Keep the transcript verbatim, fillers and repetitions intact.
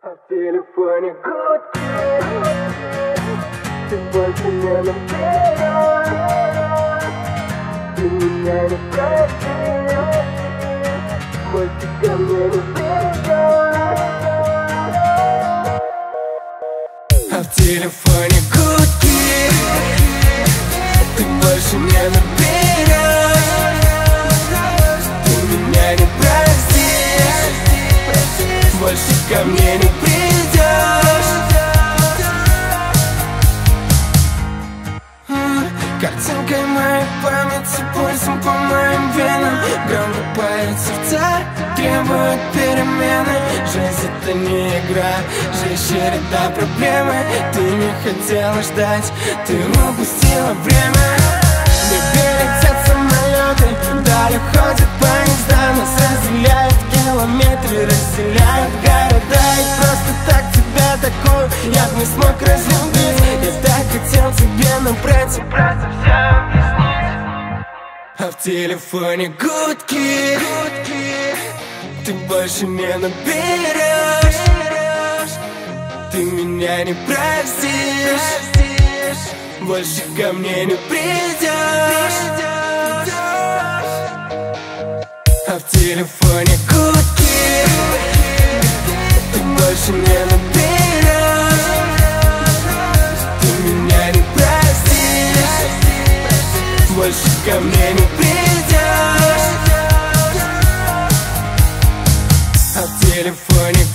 А в телефоне гудки, ты больше не наберешь, ты меня не простишь, больше ко мне не придешь. А в телефоне гудки, ты больше не наберешь, ты меня не простишь, больше ко мне не придешь. Картинкой моей памяти, пульсом по моим венам, громко поет сердца, требует перемены. Жизнь — это не игра, жизнь — череда проблемы. Ты не хотела ждать, ты упустила время. В небе летят самолеты, вдаль уходят поезда, нас разделяют километры, разделяют города. И просто так тебя такую я б не смог разлюбить. Я так хотел тебе набрать и просто все объяснить. А в телефоне гудки, ты больше не наберешь, ты меня не простишь, больше ко мне не придешь. А в телефоне гудки, ты больше не наберешь, ты меня не простишь, больше ко мне не придешь. А в телефоне